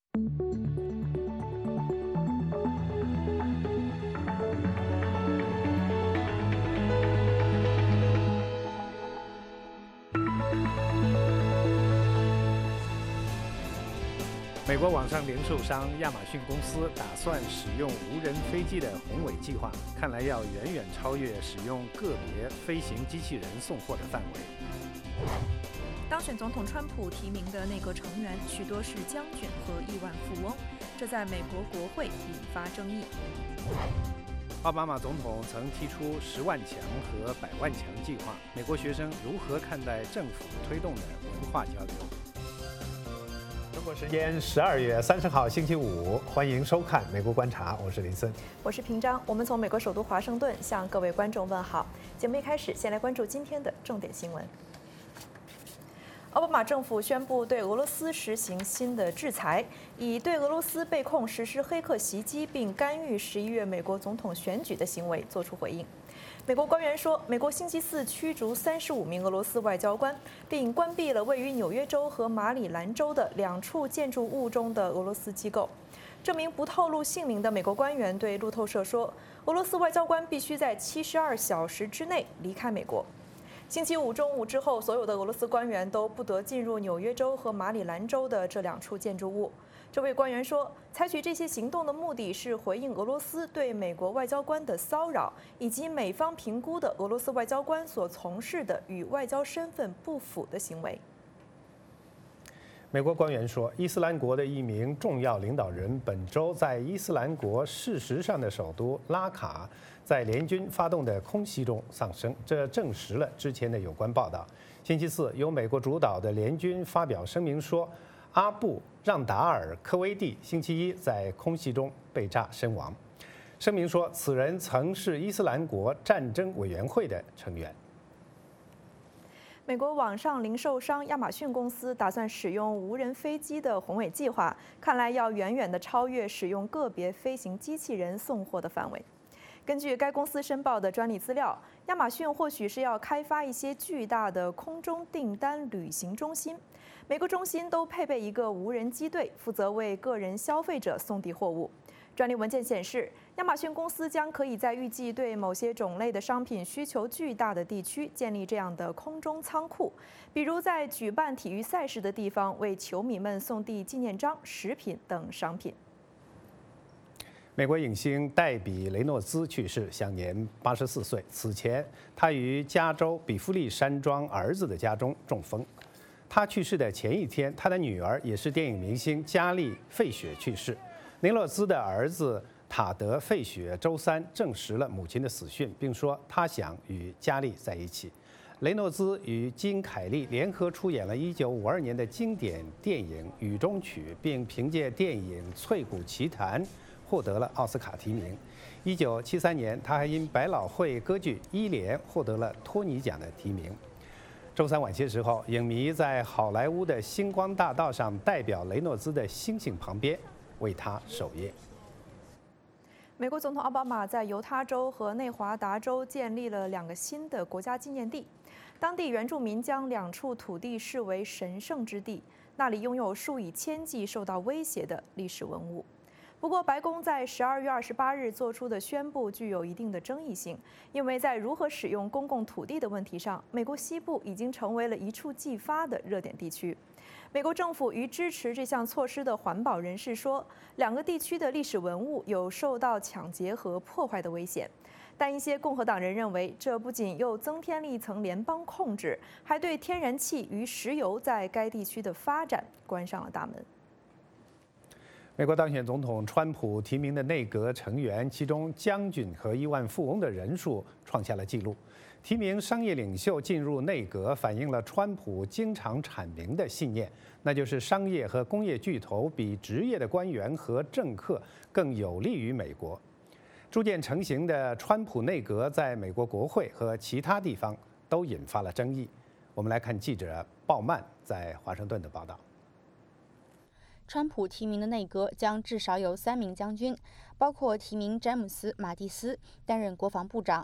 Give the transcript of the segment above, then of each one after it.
美国网上零售商亚马逊公司打算使用无人飞机的宏伟计划，看来要远远超越使用个别飞行机器人送货的范围。 当选总统川普提名的内阁成员许多是将军和亿万富翁，这在美国国会引发争议。 奥巴马总统曾提出10万强和100万强计划，美国学生如何看待政府推动的文化交流？中国时间12月30号星期五，欢迎收看《美国观察》，我是林森， 我是平章。我们从美国首都华盛顿向各位观众问好。节目一开始，先来关注今天的重点新闻。奥巴马政府宣布对俄罗斯实行新的制裁，以对俄罗斯被控实施黑客袭击并干预11月美国总统选举的行为作出回应。美国官员说，美国星期四驱逐35名俄罗斯外交官，并关闭了位于纽约州和马里兰州的2处建筑物中的俄罗斯机构。这名不透露姓名的美国官员对路透社说，俄罗斯外交官必须在72小时之内离开美国。星期五中午之后，所有的俄罗斯官员都不得进入纽约州和马里兰州的这2处建筑物。这位官员说，采取这些行动的目的是回应俄罗斯对美国外交官的骚扰，以及美方评估的俄罗斯外交官所从事的与外交身份不符的行为。 美国官员说，伊斯兰国的一名重要领导人本周在伊斯兰国事实上的首都拉卡，在联军发动的空袭中丧生，这证实了之前的有关报道。星期四，由美国主导的联军发表声明说，阿布让达尔科威蒂星期一在空袭中被炸身亡。声明说，此人曾是伊斯兰国战争委员会的成员。 美国网上零售商亚马逊公司打算使用无人飞机的宏伟计划，看来要远远地超越使用个别飞行机器人送货的范围。根据该公司申报的专利资料，亚马逊或许是要开发一些巨大的空中订单旅行中心，每个中心都配备一个无人机队，负责为个人消费者送递货物。专利文件显示，亚马逊公司将可以在预计对某些种类的商品需求巨大的地区建立这样的空中仓库，比如在举办体育赛事的地方为球迷们送递纪念章、食品等商品。 美国影星黛比·雷诺兹去世，享年84岁。此前，他于加州比弗利山庄儿子的家中中风。他去世的前一天，他的女儿也是电影明星加丽·费雪去世。雷诺兹的儿子塔德·费雪周三证实了母亲的死讯，并说他想与加丽在一起。雷诺兹与金·凯利联合出演了1952年的经典电影《雨中曲》，并凭借电影《翠谷奇谭》获得了奥斯卡提名。1973年，他还因百老汇歌剧《伊莲》获得了托尼奖的提名。周三晚些时候，影迷在好莱坞的星光大道上代表雷诺兹的星星旁边为他守夜。 美国总统奥巴马在犹他州和内华达州建立了2个新的国家纪念地，当地原住民将2处土地视为神圣之地，那里拥有数以千计受到威胁的历史文物。不过，白宫在12月28日做出的宣布具有一定的争议性，因为在如何使用公共土地的问题上，美国西部已经成为了一触即发的热点地区。美国政府与支持这项措施的环保人士说，2个地区的历史文物有受到抢劫和破坏的危险。但一些共和党人认为，这不仅又增添了一层联邦控制，还对天然气与石油在该地区的发展关上了大门。 美国当选总统川普提名的内阁成员，其中将军和亿万富翁的人数创下了纪录。提名商业领袖进入内阁，反映了川普经常阐明的信念，那就是商业和工业巨头比职业的官员和政客更有利于美国。逐渐成型的川普内阁在美国国会和其他地方都引发了争议。我们来看记者鲍曼在华盛顿的报道。 川普提名的内阁将至少有3名将军，包括提名詹姆斯·马蒂斯担任国防部长。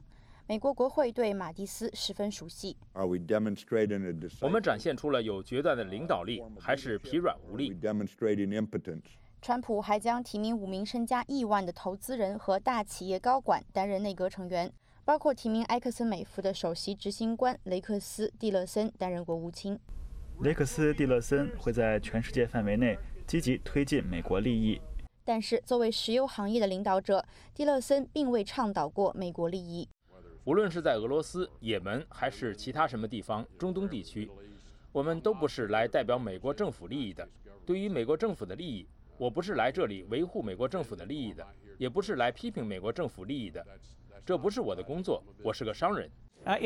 美国国会对马蒂斯十分熟悉。 我们展现出了有决断的领导力，还是疲软无力？ 川普还将提名5名身家亿万的投资人和大企业高管担任内阁成员，包括提名埃克森美孚的首席执行官雷克斯·蒂勒森担任国务卿。 雷克斯·蒂勒森会在全世界范围内积极推进美国利益。 但是，作为石油行业的领导者，蒂勒森并未倡导过美国利益。 无论是在俄罗斯、也门还是其他什么地方，中东地区，我们都不是来代表美国政府利益的。对于美国政府的利益，我不是来这里维护美国政府的利益的，也不是来批评美国政府利益的。这不是我的工作，我是个商人。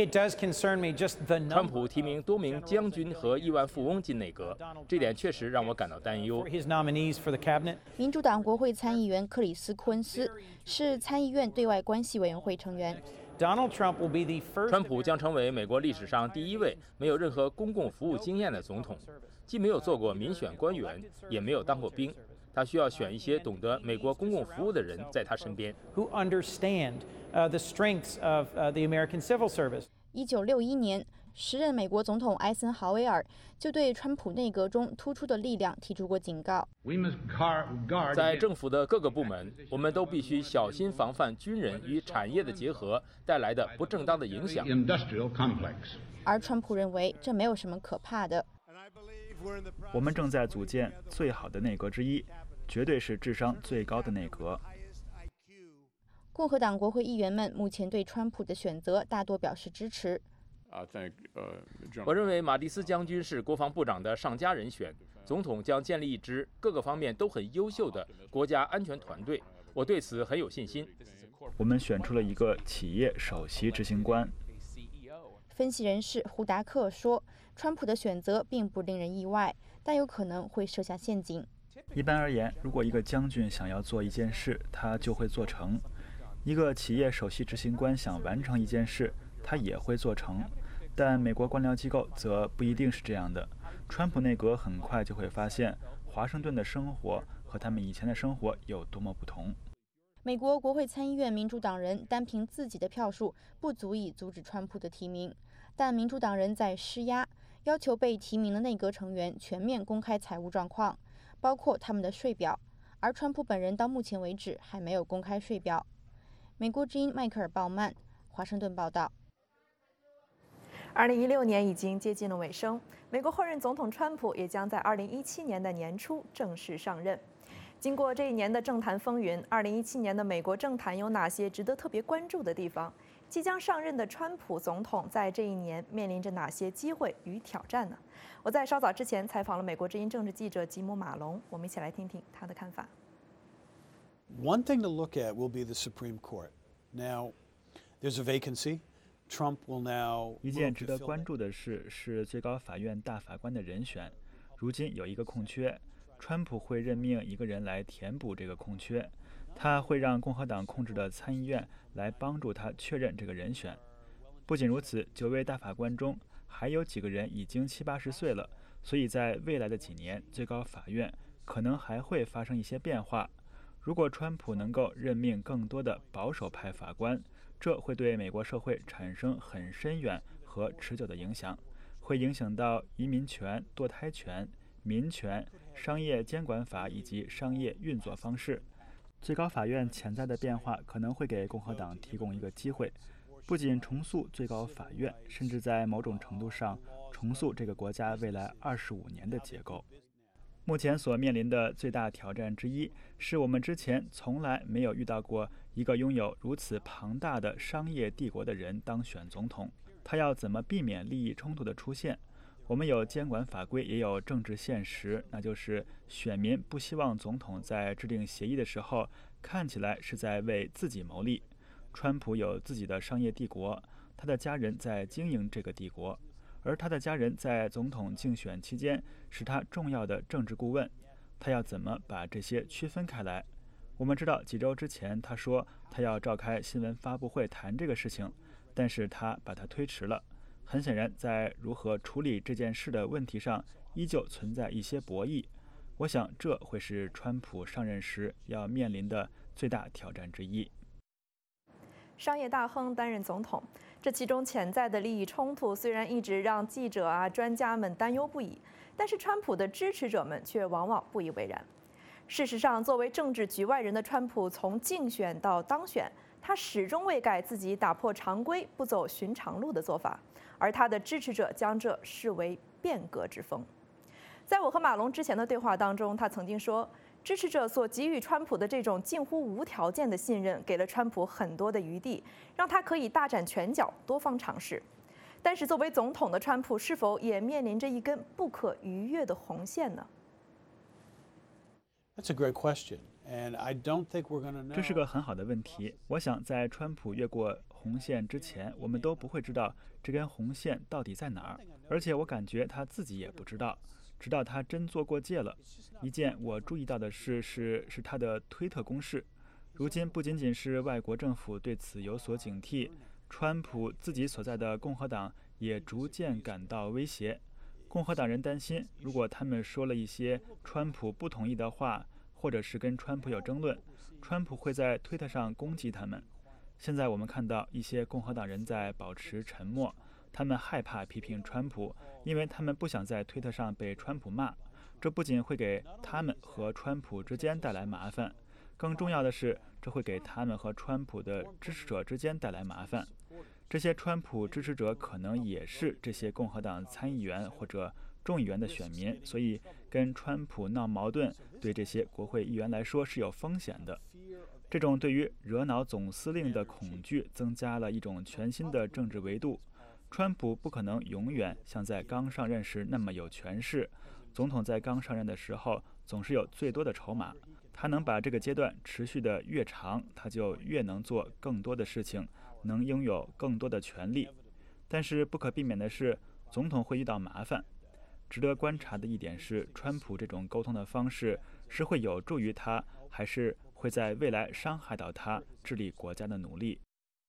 川普提名多名将军和亿万富翁进内阁，这点确实让我感到担忧。 民主党国会参议员克里斯·库恩斯是参议院对外关系委员会成员。 川普将成为美国历史上第一位没有任何公共服务经验的总统，既没有做过民选官员，也没有当过兵。他需要选一些懂得美国公共服务的人在他身边。 1961年，时任美国总统艾森豪威尔就对川普内阁中突出的力量提出过警告。 在政府的各个部门，我们都必须小心防范军人与产业的结合带来的不正当的影响。 而川普认为这没有什么可怕的。 我们正在组建最好的内阁之一，绝对是智商最高的内阁。 共和党国会议员们目前对川普的选择大多表示支持。 我认为马蒂斯将军是国防部长的上佳人选，总统将建立一支各个方面都很优秀的国家安全团队，我对此很有信心。 我们选出了一个企业首席执行官。 分析人士胡达克说，川普的选择并不令人意外，但有可能会设下陷阱。 一般而言，如果一个将军想要做一件事，他就会做成；一个企业首席执行官想完成一件事，他也会做成。但美国官僚机构则不一定是这样的。川普内阁很快就会发现，华盛顿的生活和他们以前的生活有多么不同。 美国国会参议院民主党人单凭自己的票数不足以阻止川普的提名，但民主党人在施压，要求被提名的内阁成员全面公开财务状况，包括他们的税表，而川普本人到目前为止还没有公开税表。美国之音迈克尔·鲍曼，华盛顿报道。 2016年已经接近了尾声，美国后任总统川普也将在2017年的年初正式上任。经过这一年的政坛风云，2017年的美国政坛有哪些值得特别关注的地方？即将上任的川普总统在这一年面临着哪些机会与挑战呢？我在稍早之前采访了美国之音政治记者吉姆·马龙，我们一起来听听他的看法。 One thing to look at will be the Supreme Court. Now, there's a vacancy. Trump will now. 一件值得关注的事是最高法院大法官的人选。如今有一个空缺，川普会任命一个人来填补这个空缺。他会让共和党控制的参议院来帮助他确认这个人选。不仅如此，9位大法官中还有几个人已经70、80岁了，所以在未来的几年，最高法院可能还会发生一些变化。如果川普能够任命更多的保守派法官，这会对美国社会产生很深远和持久的影响，会影响到移民权、堕胎权、民权、商业监管法以及商业运作方式。最高法院潜在的变化可能会给共和党提供一个机会，不仅重塑最高法院，甚至在某种程度上重塑这个国家未来25年的结构。目前所面临的最大挑战之一，是我们之前从来没有遇到过一个拥有如此庞大的商业帝国的人当选总统。他要怎么避免利益冲突的出现？我们有监管法规，也有政治现实，那就是选民不希望总统在制定协议的时候看起来是在为自己谋利。川普有自己的商业帝国，他的家人在经营这个帝国，而他的家人在总统竞选期间是他重要的政治顾问。他要怎么把这些区分开来？我们知道几周之前他说他要召开新闻发布会谈这个事情，但是他把它推迟了。很显然，在如何处理这件事的问题上，依旧存在一些博弈。我想，这会是川普上任时要面临的最大挑战之一。 商业大亨担任总统，这其中潜在的利益冲突虽然一直让记者专家们担忧不已，但是川普的支持者们却往往不以为然。事实上，作为政治局外人的川普，从竞选到当选，他始终未改自己打破常规、不走寻常路的做法，而他的支持者将这视为变革之风。在我和马龙之前的对话当中，他曾经说，支持者所给予川普的这种近乎无条件的信任，给了川普很多的余地，让他可以大展拳脚，多方尝试。但是，作为总统的川普，是否也面临着一根不可逾越的红线呢？ That's a great question, and I don't think we're going to know. 这是个很好的问题。我想，在川普越过红线之前，我们都不会知道这根红线到底在哪儿，而且我感觉他自己也不知道。直到他真做过界了。一件我注意到的事是他的推特攻势。如今不仅仅是外国政府对此有所警惕，川普自己所在的共和党也逐渐感到威胁。共和党人担心，如果他们说了一些川普不同意的话，或者是跟川普有争论，川普会在推特上攻击他们。现在我们看到一些共和党人在保持沉默，他们害怕批评川普，因为他们不想在推特上被川普骂。这不仅会给他们和川普之间带来麻烦，更重要的是，这会给他们和川普的支持者之间带来麻烦。这些川普支持者可能也是这些共和党参议员或者众议员的选民，所以跟川普闹矛盾对这些国会议员来说是有风险的。这种对于惹恼总司令的恐惧增加了一种全新的政治维度。川普不可能永远像在刚上任时那么有权势。总统在刚上任的时候总是有最多的筹码，他能把这个阶段持续的越长，他就越能做更多的事情，能拥有更多的权利。但是不可避免的是，总统会遇到麻烦。值得观察的一点是，川普这种沟通的方式是会有助于他，还是会在未来伤害到他治理国家的努力。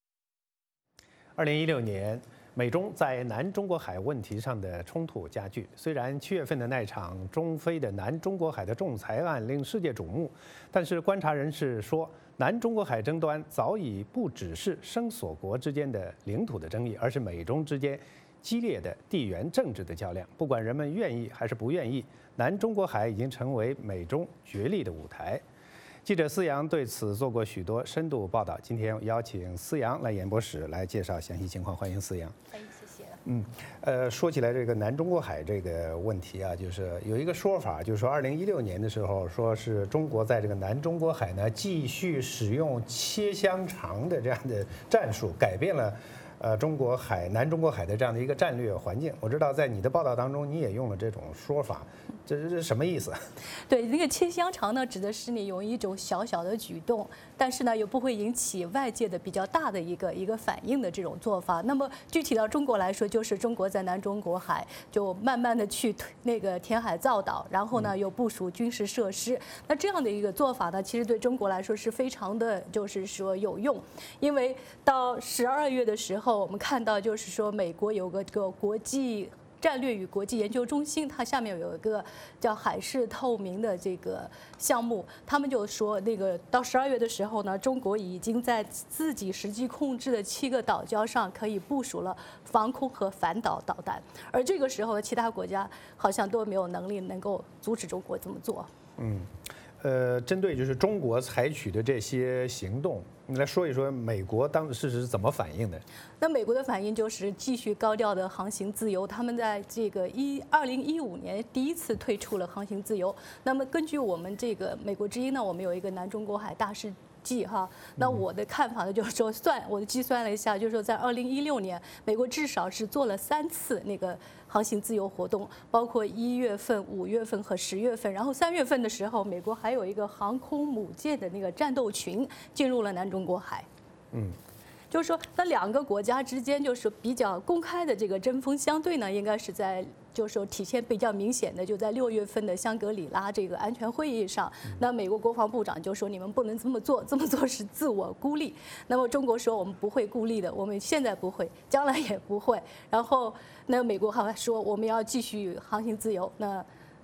2016年，美中在南中国海问题上的冲突加剧。虽然7月份的那场中非的南中国海的仲裁案令世界瞩目，但是观察人士说，南中国海争端早已不只是声索国之间的领土的争议，而是美中之间激烈的地缘政治的较量。不管人们愿意还是不愿意，南中国海已经成为美中角力的舞台。记者思阳对此做过许多深度报道，今天邀请思阳来演播室来介绍详细情况。欢迎思阳。 谢谢。 说起来这个南中国海这个问题啊，就是有一个说法，就是说2016年的时候，说是中国在这个南中国海呢继续使用切香肠的这样的战术，改变了南中国海的这样的一个战略环境。我知道在你的报道当中，你也用了这种说法，这是什么意思？ 对，那个切香肠呢，指的是你有一种小小的举动，但是呢又不会引起外界的比较大的一个反应的这种做法。那么具体到中国来说，就是中国在南中国海就慢慢的去那个填海造岛，然后呢又部署军事设施。那这样的一个做法呢，其实对中国来说是非常的，就是说有用，因为到12月的时候，我们看到就是说美国有个国际战略与国际研究中心，它下面有一个叫海事透明的这个项目，他们就说那个到12月的时候呢，中国已经在自己实际控制的7个岛礁上可以部署了防空和反导导弹，而这个时候其他国家好像都没有能力能够阻止中国这么做。 针对就是中国采取的这些行动，你来说一说美国当时是怎么反应的？ 那美国的反应就是继续高调的航行自由，他们在这个2015年第一次退出了航行自由。那么根据我们这个美国之音呢，我们有一个南中国海大事记哈，那我的看法呢，就是说我计算了一下，就是说在2016年，美国至少是做了3次那个航行自由活动，包括1月份、5月份和10月份。然后3月份的时候，美国还有一个航空母舰的那个战斗群进入了南中国海。就是说，那2个国家之间就是比较公开的这个针锋相对呢，应该是在就是说体现比较明显的，就在6月份的香格里拉这个安全会议上，那美国国防部长就说你们不能这么做，这么做是自我孤立。那么中国说我们不会孤立的，我们现在不会，将来也不会。然后那美国还说我们要继续航行自由。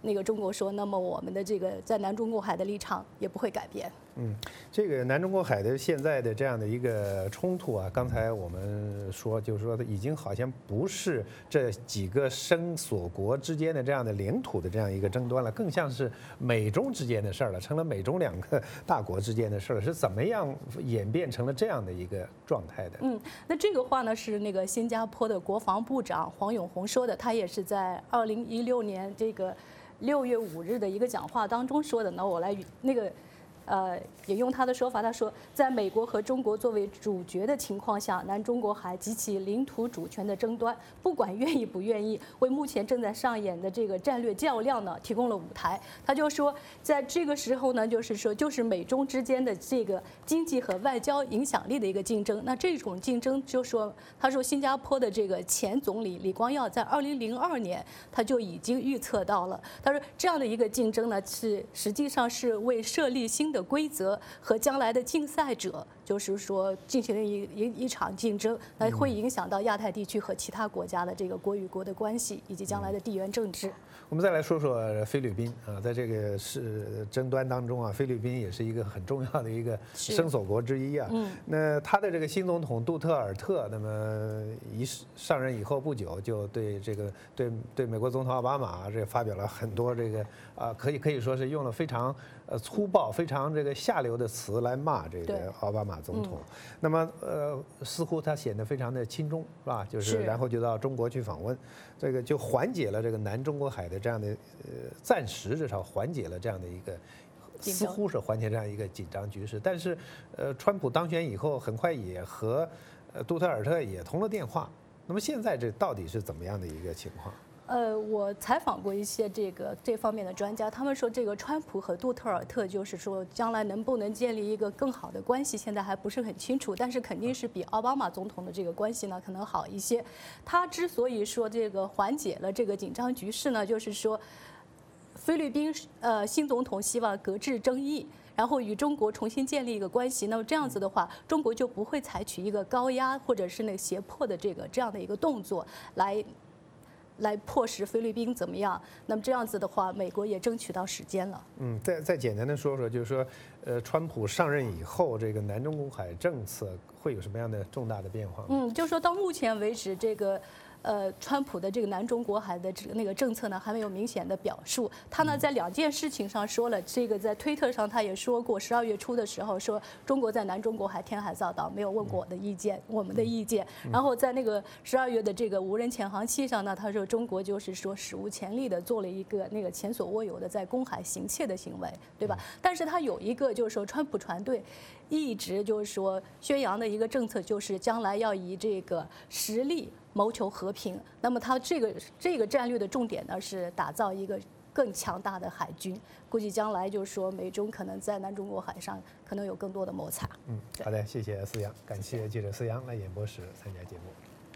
那个中国说，那么我们的这个在南中国海的立场也不会改变。 这个南中国海的现在的这样的一个冲突啊，刚才我们说，就是说已经好像不是这几个声索国之间的这样的领土的这样一个争端了，更像是美中之间的事儿了，成了美中两个大国之间的事儿了。是怎么样演变成了这样的一个状态的？ 那这个话呢是那个新加坡的国防部长黄永红说的，他也是在2016年这个6月5日的一个讲话当中说的。那我来引用他的说法，他说，在美国和中国作为主角的情况下，南中国海及其领土主权的争端，不管愿意不愿意，为目前正在上演的这个战略较量呢提供了舞台。他就说，在这个时候呢，就是美中之间的这个经济和外交影响力的一个竞争。那这种竞争，他说新加坡的这个前总理李光耀在2002年他就已经预测到了。他说这样的一个竞争呢，实际上是为设立新的规则和将来的竞赛者，就是说进行了一场竞争，那会影响到亚太地区和其他国家的这个国与国的关系，以及将来的地缘政治。 我们再来说说菲律宾啊，在这个争端当中啊，菲律宾也是一个很重要的一个声索国之一啊。那他的这个新总统杜特尔特，那么上任以后不久，就对这个对美国总统奥巴马这发表了很多这个可以说是用了非常粗暴、非常这个下流的词来骂这个奥巴马总统。那么似乎他显得非常的亲中，是吧？就是然后就到中国去访问，这个就缓解了这个南中国海的这样的暂时至少缓解了这样的一个。似乎是缓解这样一个紧张局势，但是，川普当选以后，很快也和杜特尔特也通了电话。那么现在这到底是怎么样的一个情况？ 我采访过一些这方面的专家，他们说这个川普和杜特尔特就是说将来能不能建立一个更好的关系，现在还不是很清楚，但是肯定是比奥巴马总统的这个关系呢可能好一些。他之所以说这个缓解了这个紧张局势呢，就是说菲律宾新总统希望搁置争议，然后与中国重新建立一个关系。那么这样子的话，中国就不会采取一个高压或者是那个胁迫的这样的一个动作来迫使菲律宾怎么样？那么这样子的话，美国也争取到时间了。 再简单的说说，就是说，川普上任以后，这个南中国海政策会有什么样的重大的变化？ 就是说到目前为止，这个。川普的这个南中国海的那个政策呢，还没有明显的表述。他呢在2件事情上说了，这个在推特上他也说过，12月初的时候说中国在南中国海填海造岛，没有问过我们的意见。然后在那个12月的这个无人潜航器上呢，他说中国就是说史无前例的做了一个那个前所未有的在公海行窃的行为，对吧？但是他有一个就是说川普团队一直就是说宣扬的一个政策，就是将来要以这个实力谋求和平。那么他这个战略的重点呢是打造一个更强大的海军。估计将来就是说美中可能在南中国海上可能有更多的摩擦。 好的，谢谢思阳，感谢记者思阳来演播室参加节目。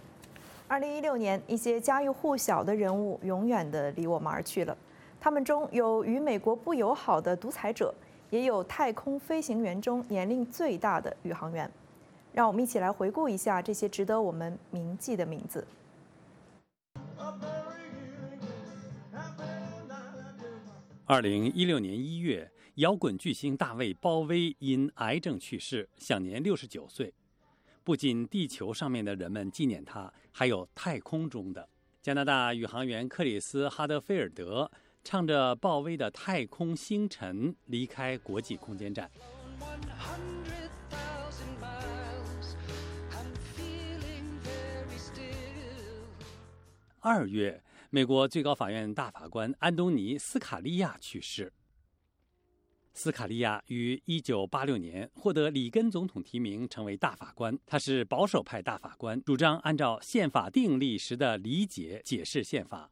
2016年，一些家喻户晓的人物永远的离我们而去了。他们中有与美国不友好的独裁者，也有太空飞行员中年龄最大的宇航员。让我们一起来回顾一下这些值得我们铭记的名字。 2016年1月，摇滚巨星大卫·鲍威因癌症去世，享年69岁。不仅地球上面的人们纪念他，还有太空中的。加拿大宇航员克里斯·哈德菲尔德唱着鲍威的《太空星辰》离开国际空间站。2月，美国最高法院大法官安东尼·斯卡利亚去世。斯卡利亚于1986年获得里根总统提名，成为大法官。他是保守派大法官，主张按照宪法订立时的理解解释宪法。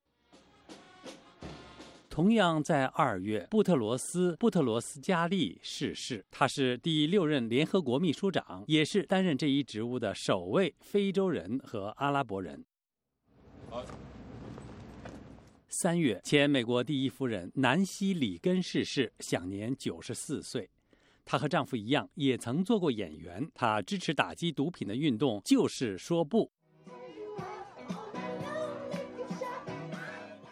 同样在2月，布特罗斯·加利逝世。他是第6任联合国秘书长，也是担任这一职务的首位非洲人和阿拉伯人。3月，前美国第一夫人南希·里根逝世，享年94岁。她和丈夫一样，也曾做过演员。她支持打击毒品的运动，就是说不。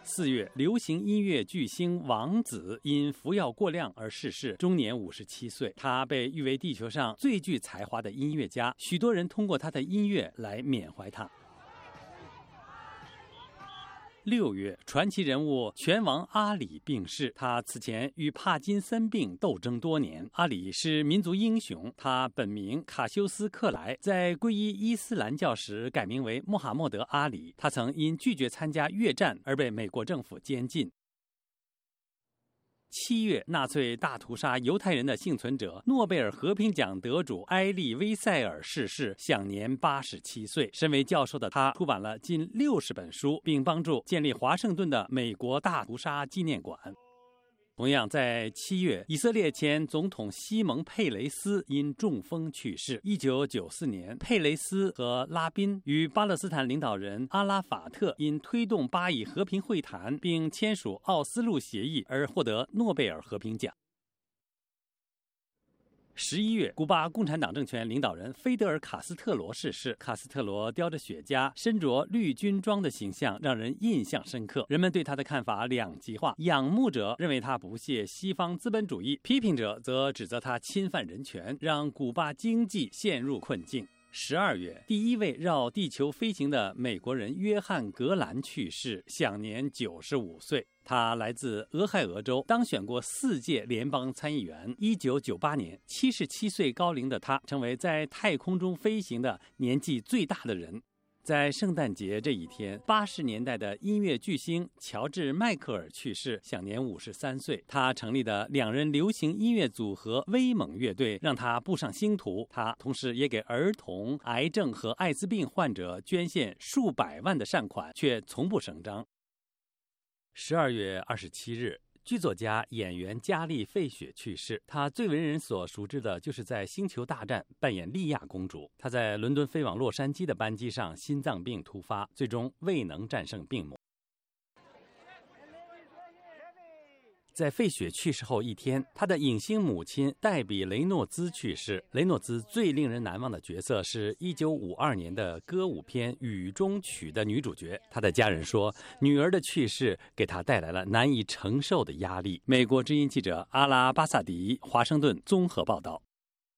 4月，流行音乐巨星王子因服药过量而逝世，终年57岁。他被誉为地球上最具才华的音乐家，许多人通过他的音乐来缅怀他。6月，传奇人物拳王阿里病逝，他此前与帕金森病斗争多年。阿里是民族英雄，他本名卡修斯·克莱，在皈依伊斯兰教时改名为穆罕默德·阿里。他曾因拒绝参加越战而被美国政府监禁。7月，纳粹大屠杀犹太人的幸存者、诺贝尔和平奖得主埃利·威塞尔逝世，享年87岁。身为教授的他，出版了近60本书，并帮助建立华盛顿的美国大屠杀纪念馆。同样在7月，以色列前总统西蒙·佩雷斯因中风去世。1994年，佩雷斯和拉宾与巴勒斯坦领导人阿拉法特因推动巴以和平会谈并签署奥斯陆协议而获得诺贝尔和平奖。11月，古巴共产党政权领导人菲德尔·卡斯特罗逝世。卡斯特罗叼着雪茄、身着绿军装的形象让人印象深刻。人们对他的看法两极化，仰慕者认为他不屑西方资本主义，批评者则指责他侵犯人权，让古巴经济陷入困境。12月，第一位绕地球飞行的美国人约翰·格兰去世，享年95岁。他来自俄亥俄州，当选过4届联邦参议员。1998年，77岁高龄的他成为在太空中飞行的年纪最大的人。在圣诞节这一天，80年代的音乐巨星乔治·迈克尔去世，享年53岁。他成立的2人流行音乐组合威猛乐队让他步上星途。他同时也给儿童、癌症和艾滋病患者捐献数百万的善款，却从不声张。12月27日，剧作家、演员嘉丽·费雪去世。她最为人所熟知的就是在《星球大战》扮演莉亚公主。她在伦敦飞往洛杉矶的班机上心脏病突发，最终未能战胜病魔。在费雪去世后一天，他的影星母亲黛比·雷诺兹去世。雷诺兹最令人难忘的角色是1952年的歌舞片《雨中曲》的女主角。她的家人说，女儿的去世给她带来了难以承受的压力。美国之音记者阿拉巴萨迪，华盛顿综合报道。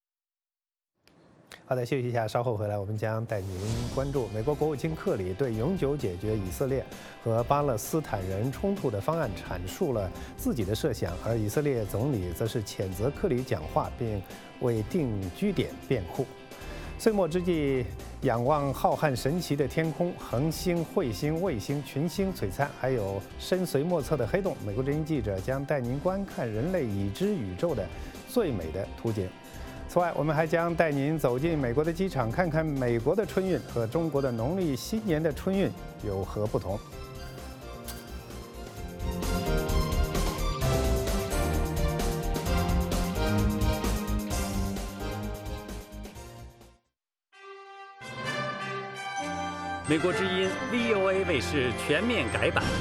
好的，休息一下，稍后回来我们将带您关注美国国务卿克里对永久解决以色列和巴勒斯坦人冲突的方案阐述了自己的设想，而以色列总理则是谴责克里讲话，并为定居点辩护。岁末之际，仰望浩瀚神奇的天空，恒星、彗星、卫星、群星璀璨，还有深邃莫测的黑洞。美国之音记者将带您观看人类已知宇宙的最美的图景。此外，我们还将带您走进美国的机场，看看美国的春运和中国的农历新年的春运有何不同。 美国之音 VOA 卫视全面改版。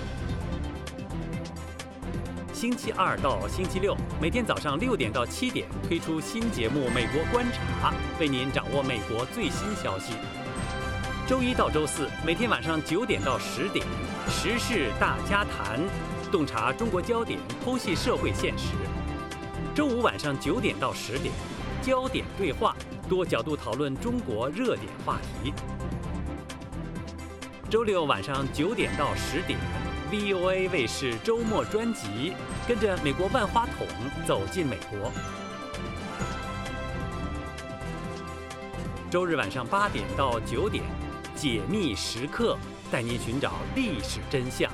星期2到星期6，每天早上6点到7点推出新节目《美国观察》，为您掌握美国最新消息。周1到周4，每天晚上9点到10点，时事大家谈，洞察中国焦点，剖析社会现实。周5晚上9点到10点，焦点对话，多角度讨论中国热点话题。周6晚上9点到10点。VOA 卫视周末专辑，跟着美国万花筒走进美国。周日晚上8点到9点，解密时刻，带您寻找历史真相。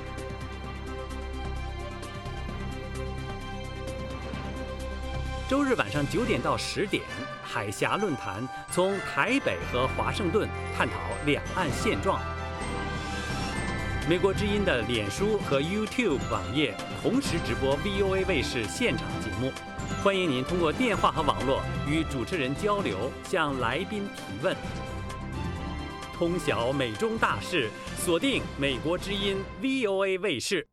周日晚上9点到10点，海峡论坛，从台北和华盛顿探讨两岸现状。美国之音的脸书和 YouTube 网页同时直播 VOA 卫视现场节目，欢迎您通过电话和网络与主持人交流，向来宾提问。通晓美中大事，锁定美国之音 VOA 卫视。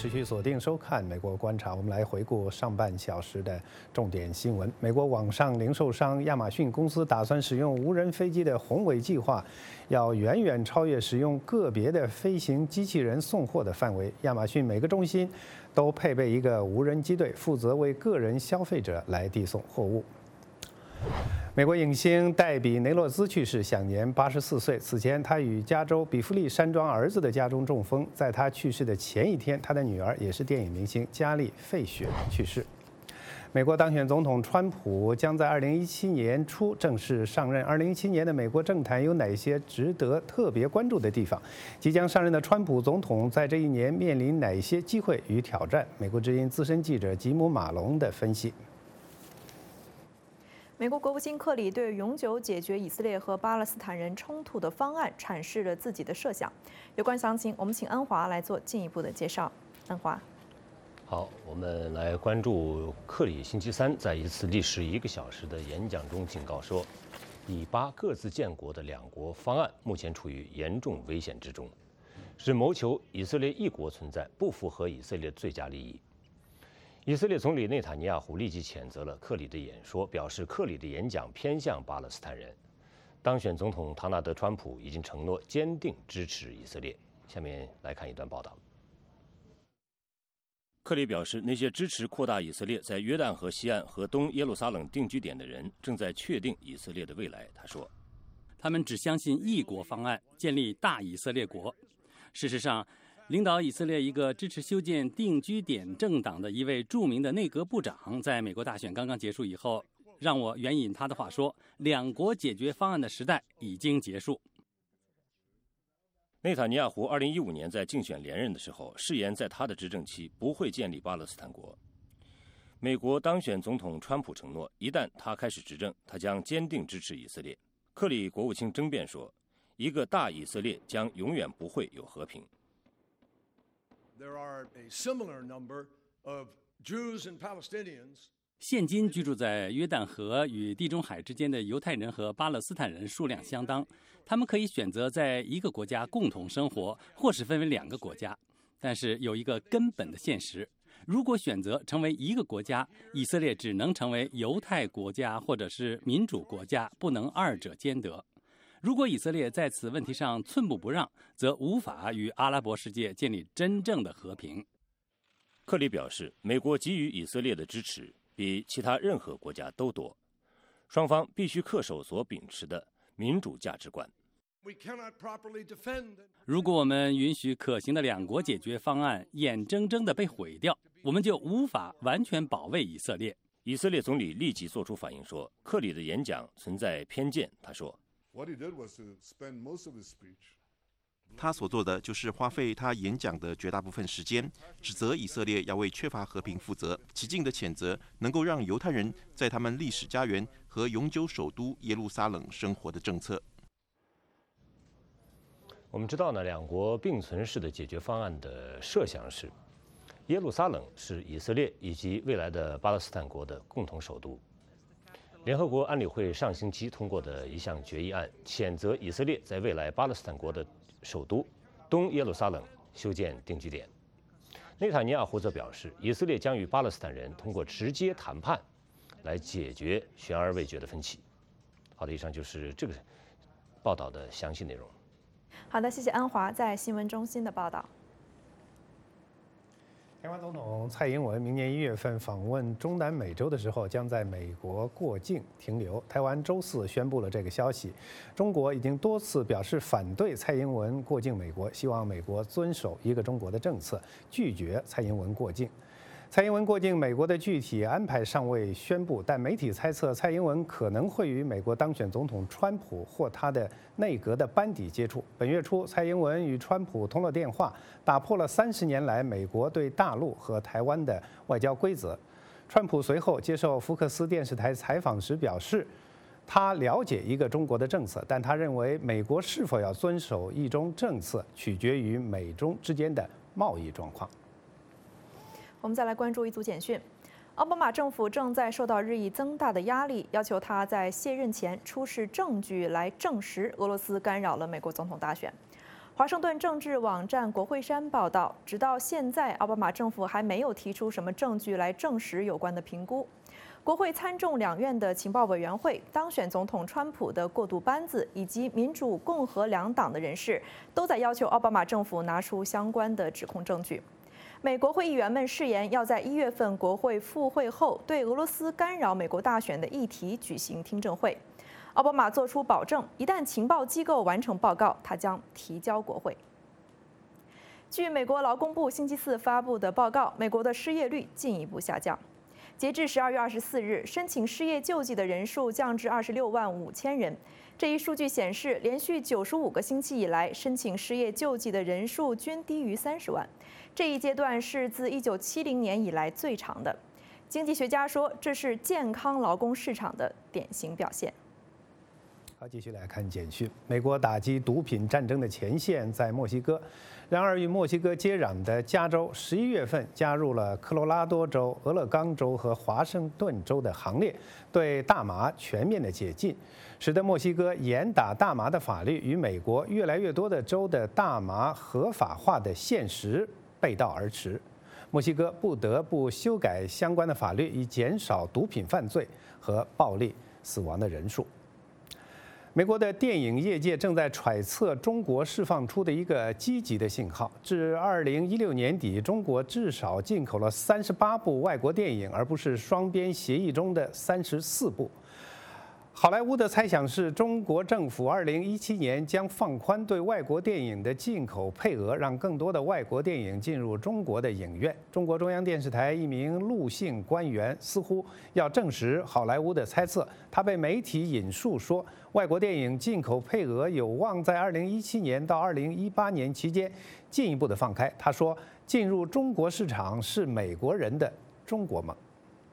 持续锁定收看《美国观察》，我们来回顾上半小时的重点新闻。美国网上零售商亚马逊公司打算使用无人飞机的宏伟计划，要远远超越使用个别的飞行机器人送货的范围。亚马逊每个中心都配备一个无人机队，负责为个人消费者来递送货物。美国影星黛比·雷诺兹去世，享年84岁。此前，他与加州比弗利山庄儿子的家中中风。在他去世的前一天，他的女儿也是电影明星加丽·费雪去世。美国当选总统川普将在2017年初正式上任。2017年的美国政坛有哪些值得特别关注的地方？即将上任的川普总统在这一年面临哪些机会与挑战？美国之音资深记者吉姆·马龙的分析。 美国国务卿克里对永久解决以色列和巴勒斯坦人冲突的方案阐释了自己的设想。有关详情，我们请安华来做进一步的介绍。安华， 好，我们来关注克里星期三在一次历时1个小时的演讲中警告说，以巴各自建国的两国方案目前处于严重危险之中，是谋求以色列一国存在，不符合以色列最佳利益。以色列总理内塔尼亚胡立即谴责了克里的演说，表示克里的演讲偏向巴勒斯坦人。当选总统唐纳德·川普已经承诺坚定支持以色列。下面来看一段报道。克里表示，那些支持扩大以色列在约旦河西岸和东耶路撒冷定居点的人正在确定以色列的未来。他说， 他们只相信一国方案，建立大以色列国。事实上，领导以色列一个支持修建定居点政党的一位著名的内阁部长，在美国大选刚刚结束以后，让我援引他的话说，两国解决方案的时代已经结束。 内塔尼亚胡2015年在竞选连任的时候，誓言在他的执政期不会建立巴勒斯坦国。美国当选总统川普承诺，一旦他开始执政，他将坚定支持以色列。克里国务卿争辩说，一个大以色列将永远不会有和平。 现今居住在约旦河与地中海之间的犹太人和巴勒斯坦人数量相当，他们可以选择在一个国家共同生活，或是分为两个国家。但是有一个根本的现实，如果选择成为一个国家，以色列只能成为犹太国家或者是民主国家，不能二者兼得。如果以色列在此问题上寸步不让，则无法与阿拉伯世界建立真正的和平。 克里表示，美国给予以色列的支持比其他任何国家都多，双方必须恪守所秉持的民主价值观。 如果我们允许可行的两国解决方案眼睁睁地被毁掉，我们就无法完全保卫以色列。 以色列总理立即做出反应说，克里的演讲存在偏见。他说， 他所做的就是花费他演讲的绝大部分时间，指责以色列要为缺乏和平负责，极尽的谴责能够让犹太人在他们历史家园和永久首都耶路撒冷生活的政策。 我们知道呢，两国并存式的解决方案的设想是，耶路撒冷是以色列以及未来的巴勒斯坦国的共同首都。联合国安理会上星期通过的一项决议案，谴责以色列在未来巴勒斯坦国的首都东耶路撒冷修建定居点。内塔尼亚胡则表示，以色列将与巴勒斯坦人通过直接谈判来解决悬而未决的分歧。好的，以上就是这个报道的详细内容。 好的，谢谢安华在新闻中心的报道。 台湾总统蔡英文明年1月份访问中南美洲的时候，将在美国过境停留。台湾周4宣布了这个消息。中国已经多次表示反对蔡英文过境美国，希望美国遵守一个中国的政策，拒绝蔡英文过境。蔡英文过境美国的具体安排尚未宣布，但媒体猜测蔡英文可能会与美国当选总统川普或他的内阁的班底接触。本月初，蔡英文与川普通了电话，打破了30年来美国对大陆和台湾的外交规则。川普随后接受福克斯电视台采访时表示，他了解一个中国的政策，但他认为美国是否要遵守一中政策，取决于美中之间的贸易状况。 我们再来关注一组简讯。奥巴马政府正在受到日益增大的压力，要求他在卸任前出示证据来证实俄罗斯干扰了美国总统大选。 华盛顿政治网站国会山报道，直到现在，奥巴马政府还没有提出什么证据来证实有关的评估。国会参众两院的情报委员会、当选总统川普的过渡班子以及民主、共和两党的人士，都在要求奥巴马政府拿出相关的指控证据。美国会议员们誓言要在1月份国会复会后，对俄罗斯干扰美国大选的议题举行听证会。奥巴马作出保证，一旦情报机构完成报告，他将提交国会。据美国劳工部星期四发布的报告，美国的失业率进一步下降。截至12月24日，申请失业救济的人数降至26万5千人。这一数据显示，连续95个星期以来，申请失业救济的人数均低于30万。这一阶段是自1970年以来最长的。经济学家说，这是健康劳工市场的典型表现。 好，继续来看简讯。美国打击毒品战争的前线在墨西哥，然而与墨西哥接壤的加州11月份加入了科罗拉多州、俄勒冈州和华盛顿州的行列，对大麻全面的解禁，使得墨西哥严打大麻的法律与美国越来越多的州的大麻合法化的现实背道而驰。墨西哥不得不修改相关的法律，以减少毒品犯罪和暴力死亡的人数。美国的电影业界正在揣测中国释放出的一个积极的信号。至2016年底，中国至少进口了38部外国电影，而不是双边协议中的34部。好莱坞的猜想是，中国政府2017年将放宽对外国电影的进口配额，让更多的外国电影进入中国的影院。中国中央电视台一名陆姓官员似乎要证实好莱坞的猜测。他被媒体引述说，外国电影进口配额有望在2017年到2018年期间进一步的放开。他说，进入中国市场是美国人的中国梦。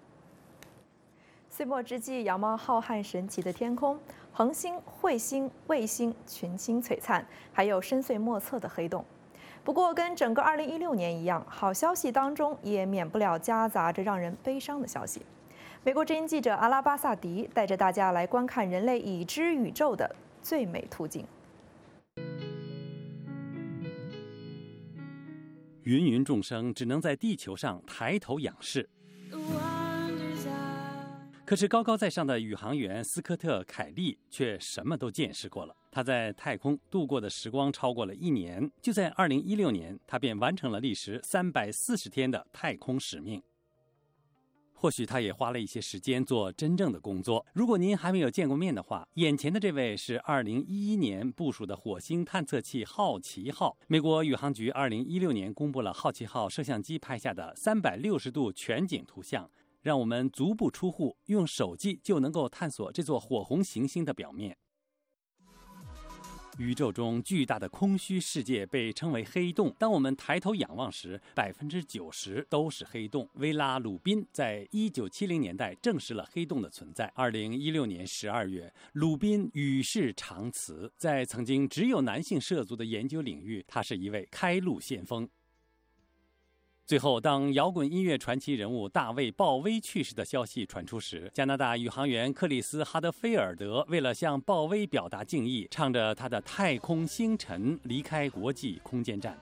岁末之际，仰望浩瀚神奇的天空，恒星、彗星、卫星群星璀璨，还有深邃莫测的黑洞。不过，跟整个2016年一样，好消息当中也免不了夹杂着让人悲伤的消息。美国之音记者阿拉巴萨迪带着大家来观看人类已知宇宙的最美途径。 芸芸众生只能在地球上抬头仰视。可是高高在上的宇航员斯科特·凯利却什么都见识过了。他在太空度过的时光超过了1年，就在2016年，他便完成了历时340天的太空使命。或许他也花了一些时间做真正的工作。如果您还没有见过面的话，眼前的这位是2011年部署的火星探测器好奇号。美国宇航局2016年公布了好奇号摄像机拍下的360度全景图像，让我们足不出户，用手机就能够探索这座火红行星的表面。宇宙中巨大的空虚世界被称为黑洞。当我们抬头仰望时，90%都是黑洞。薇拉·鲁宾在1970年代证实了黑洞的存在。2016年12月，鲁宾与世长辞，在曾经只有男性涉足的研究领域，他是一位开路先锋。最后，当摇滚音乐传奇人物大卫·鲍威去世的消息传出时，加拿大宇航员克里斯·哈德菲尔德为了向鲍威表达敬意，唱着他的《太空星辰》离开国际空间站。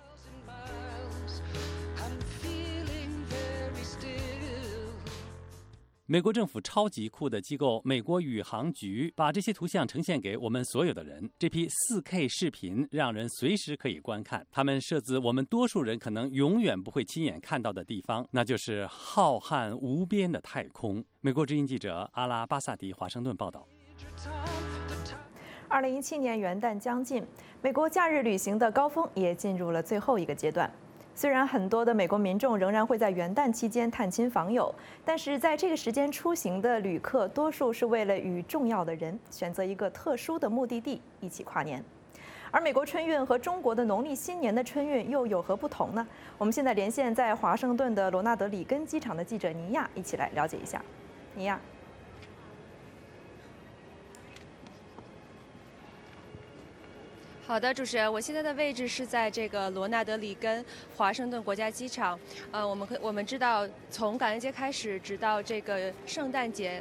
美国政府超级酷的机构美国宇航局把这些图像呈现给我们所有的人。这批 4K 视频让人随时可以观看，它们摄自我们多数人可能永远不会亲眼看到的地方，那就是浩瀚无边的太空。美国之音记者阿拉巴萨迪华盛顿报道。 2017年元旦将近，美国假日旅行的高峰也进入了最后一个阶段。虽然很多的美国民众仍然会在元旦期间探亲访友，但是在这个时间出行的旅客，多数是为了与重要的人选择一个特殊的目的地一起跨年。而美国春运和中国的农历新年的春运又有何不同呢？我们现在连线在华盛顿的罗纳德里根机场的记者尼亚，一起来了解一下。尼亚。 好的，主持人，我现在的位置是在这个罗纳德里根华盛顿国家机场。我们知道，从感恩节开始，直到这个圣诞节，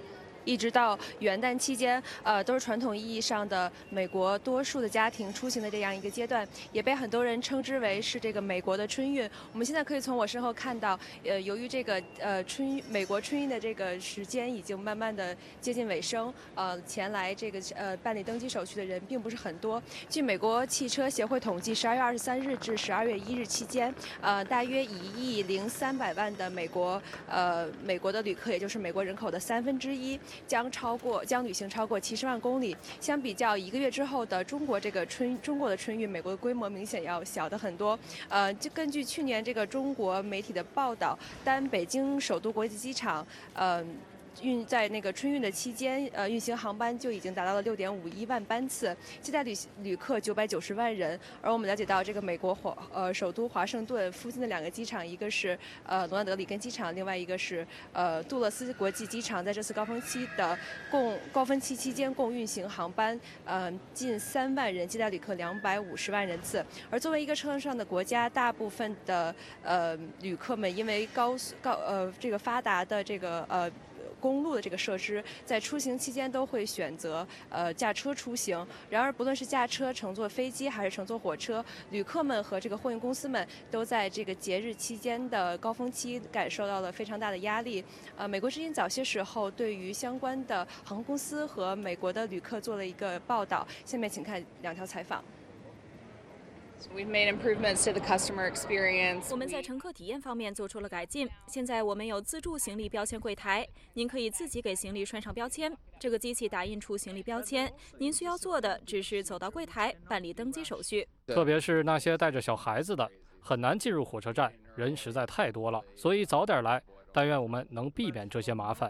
一直到元旦期间，都是传统意义上的美国多数的家庭出行的这样一个阶段，也被很多人称之为是这个美国的春运。我们现在可以从我身后看到，由于这个美国春运的这个时间已经慢慢的接近尾声，前来这个办理登机手续的人并不是很多。据美国汽车协会统计，12月23日至12月1日期间，大约1.03亿的美国的旅客，也就是美国人口的1/3，将旅行超过70万公里。相比较1个月之后的中国的春运，美国的规模明显要小得很多。就根据去年这个中国媒体的报道，单北京首都国际机场，在那个春运的期间，运行航班就已经达到了6.51万班次，接待旅客990万人。而我们了解到，这个美国首都华盛顿附近的2个机场，一个是罗纳德里根机场，另外一个是杜勒斯国际机场，在这次高峰期期间共运行航班近3万人，接待旅客250万人次。而作为一个车上的国家，大部分的旅客们因为这个发达的这个公路的这个设施，在出行期间都会选择驾车出行。然而，不论是驾车、乘坐飞机还是乘坐火车，旅客们和这个货运公司们都在这个节日期间的高峰期感受到了非常大的压力。美国之音早些时候对于相关的航空公司和美国的旅客做了一个报道，下面请看2条采访。 We've made improvements to the customer experience. 我们在乘客体验方面做出了改进。现在我们有自助行李标签柜台，您可以自己给行李拴上标签，这个机器打印出行李标签。您需要做的只是走到柜台办理登机手续。 特别是那些带着小孩子的，很难进入火车站，人实在太多了，所以早点来。但愿我们能避免这些麻烦。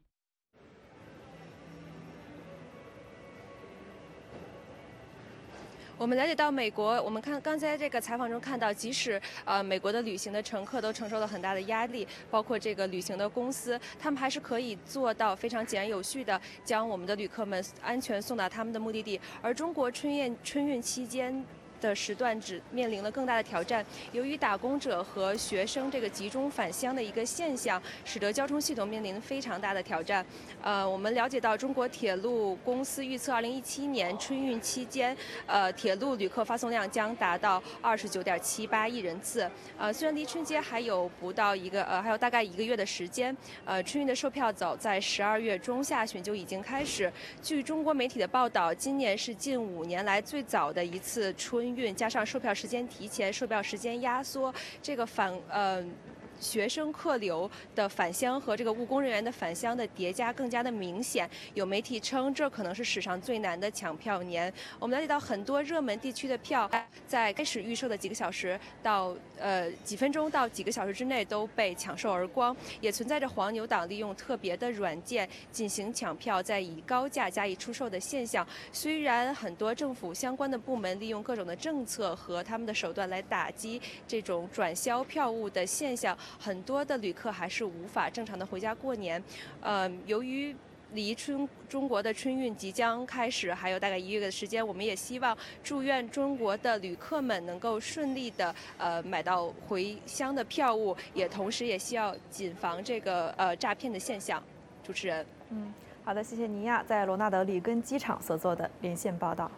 我们了解到美国，我们刚才这个采访中看到，即使美国的旅行的乘客都承受了很大的压力，包括这个旅行的公司，他们还是可以做到非常井然有序的将我们的旅客们安全送达他们的目的地。而中国春运期间的时段只面临了更大的挑战。由于打工者和学生这个集中返乡的一个现象，使得交通系统面临非常大的挑战。我们了解到，中国铁路公司预测2017年春运期间，铁路旅客发送量将达到29.78亿人次。虽然离春节还有大概1个月的时间，春运的售票早在12月中下旬就已经开始。据中国媒体的报道，今年是近5年来最早的一次春运，加上售票时间提前、售票时间压缩，这个学生客流的返乡和这个务工人员的返乡的叠加更加的明显。有媒体称，这可能是史上最难的抢票年。我们了解到，很多热门地区的票在开始预售的几个小时到几分钟到几个小时之内都被抢售而光，也存在着黄牛党利用特别的软件进行抢票，再以高价加以出售的现象。虽然很多政府相关的部门利用各种的政策和他们的手段来打击这种转销票务的现象，很多的旅客还是无法正常的回家过年。由于离中国的春运即将开始，还有大概1个月的时间，我们也希望祝愿中国的旅客们能够顺利的买到回乡的票务，也同时也需要谨防这个诈骗的现象。主持人， 好的，谢谢尼亚在罗纳德里根机场所做的连线报道。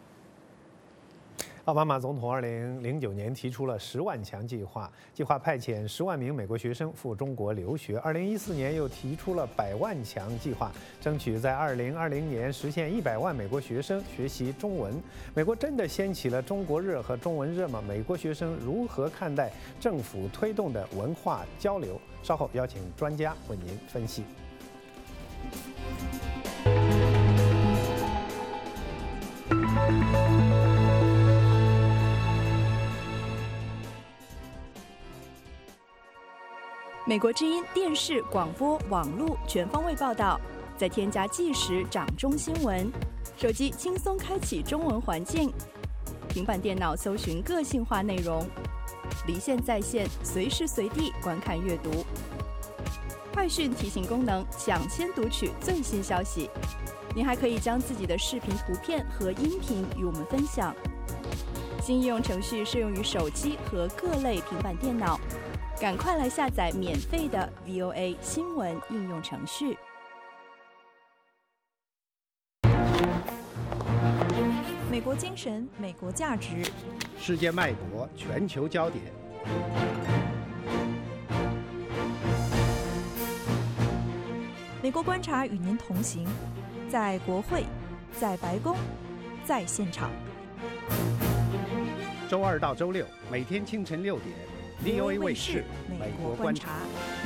奥巴马总统2009年提出了10万强计划，计划派遣10万名美国学生赴中国留学。2014年又提出了100万强计划，争取在2020年实现100万美国学生学习中文。美国真的掀起了中国热和中文热吗？美国学生如何看待政府推动的文化交流？稍后邀请专家为您分析。 美国之音电视、广播、网络全方位报道，再添加即时掌中新闻，手机轻松开启中文环境，平板电脑搜寻个性化内容，离线在线，随时随地观看阅读。快讯提醒功能，抢先读取最新消息。您还可以将自己的视频、图片和音频与我们分享。新应用程序适用于手机和各类平板电脑。赶快来下载免费的 VOA 新闻应用程序。 国精神、美国价值， 世界脉搏，全球焦点。 美国观察与您同行，在国会，在白宫，在现场。 周二到周六每天清晨6点 ，VOA 卫视《美国观察》。